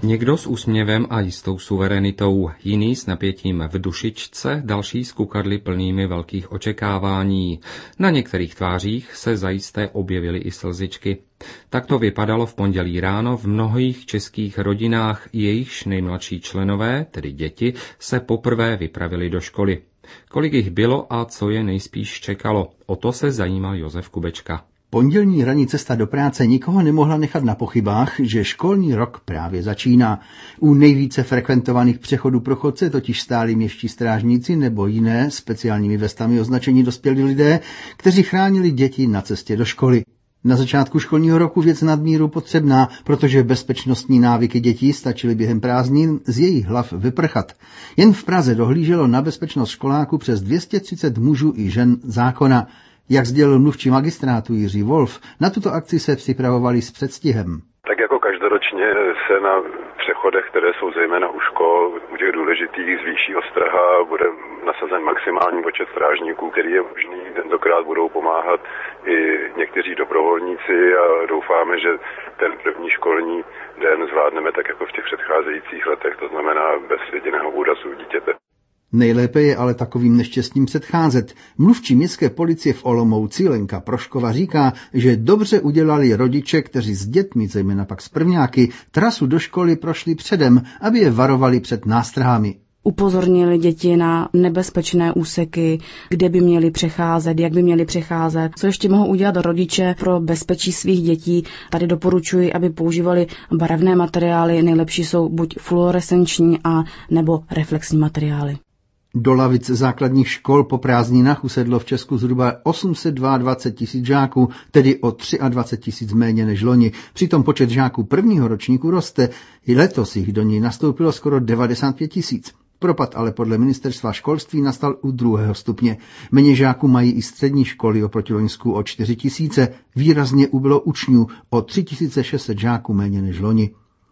Někdo s úsměvem a jistou suverenitou, jiný s napětím v dušičce, další s kukadly plnými velkých očekávání. Na některých tvářích se zajisté objevily i slzičky. Tak to vypadalo v pondělí ráno v mnohých českých rodinách, jejichž nejmladší členové, tedy děti, se poprvé vypravili do školy. Kolik jich bylo a co je nejspíš čekalo, o to se zajímal Josef Kubečka. Pondělní ranní cesta do práce nikoho nemohla nechat na pochybách, že školní rok právě začíná. U nejvíce frekventovaných přechodů pro chodce totiž stáli městští strážníci nebo jiné speciálními vestami označení dospělí lidé, kteří chránili děti na cestě do školy. Na začátku školního roku věc nadmíru potřebná, protože bezpečnostní návyky dětí stačily během prázdnin z jejich hlav vyprchat. Jen v Praze dohlíželo na bezpečnost školáků přes 230 mužů i žen zákona. Jak sdělil mluvčí magistrátu Jiří Wolf, na tuto akci se připravovali s předstihem. Tak jako každoročně se na přechodech, které jsou zejména u škol, u těch důležitých zvýší ostraha, bude nasazen maximální počet strážníků, který je možný. Tentokrát budou pomáhat i někteří dobrovolníci a doufáme, že ten první školní den zvládneme tak jako v těch předcházejících letech, to znamená bez jediného úrazu dítěte. Nejlépe je ale takovým neštěstím předcházet. Mluvčí městské policie v Olomouci Lenka Proškova říká, že dobře udělali rodiče, kteří s dětmi, zejména pak s prvňáky, trasu do školy prošli předem, aby je varovali před nástrahami. Upozornili děti na nebezpečné úseky, kde by měli přecházet, jak by měli přecházet. Co ještě mohou udělat rodiče pro bezpečí svých dětí? Tady doporučuji, aby používali barevné materiály. Nejlepší jsou buď fluorescenční a nebo reflexní materiály. Do lavic základních škol po prázdninách usedlo v Česku zhruba 822 000 žáků, tedy o 23 000 méně než loni. Přitom počet žáků prvního ročníku roste. I letos jich do něj nastoupilo skoro 95 000. Propad ale podle ministerstva školství nastal u 2. stupně. Méně žáků mají i střední školy oproti loňsku o 4 000. Výrazně ubylo učňů o 3 600 žáků méně než loni.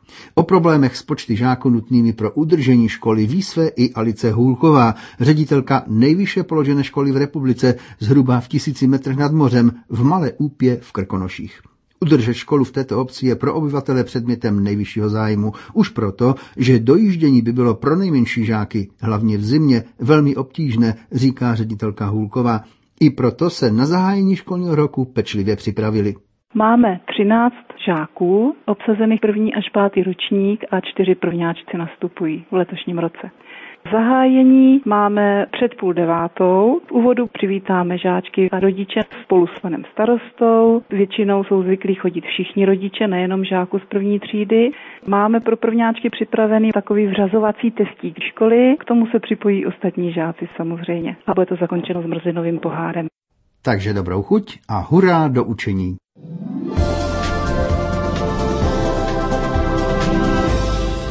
O problémech s počty žáků nutnými pro udržení školy ví své i Alice Hůlková, ředitelka nejvýše položené školy v republice, zhruba v 1000 metrech nad mořem, v Malé Úpě v Krkonoších. Udržet školu v této obci je pro obyvatele předmětem nejvyššího zájmu, už proto, že dojíždění by bylo pro nejmenší žáky, hlavně v zimě, velmi obtížné, říká ředitelka Hůlková. I proto se na zahájení školního roku pečlivě připravili. Máme 13 žáků, obsazených 1. až 5. ročník a 4 prvňáčci nastupují v letošním roce. Zahájení máme před 8:30. V úvodu přivítáme žáčky a rodiče spolu s panem starostou. Většinou jsou zvyklí chodit všichni rodiče, nejenom žáků z první třídy. Máme pro prvňáčky připravený takový vřazovací testík školy, k tomu se připojí ostatní žáci samozřejmě. A bude to zakončeno zmrzlinovým pohárem. Takže dobrou chuť a hurá do učení.